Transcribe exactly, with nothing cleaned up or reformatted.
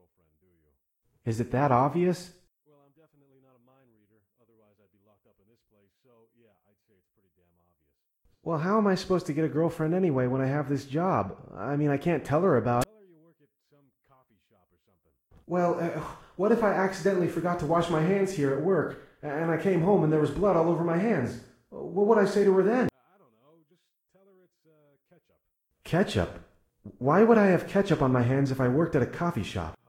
girlfriend, do you? Is it that obvious? Well, I'm definitely not a mind reader, otherwise I'd be locked up in this place, so yeah, I'd say it's pretty damn obvious. Well, how am I supposed to get a girlfriend anyway when I have this job? I mean, I can't tell her about... Tell her you work at some coffee shop or something. Well, uh, what if I accidentally forgot to wash my hands here at work, and I came home and there was blood all over my hands? What would I say to her then? I don't know, just tell her it's, uh, ketchup. Ketchup? Why would I have ketchup on my hands if I worked at a coffee shop?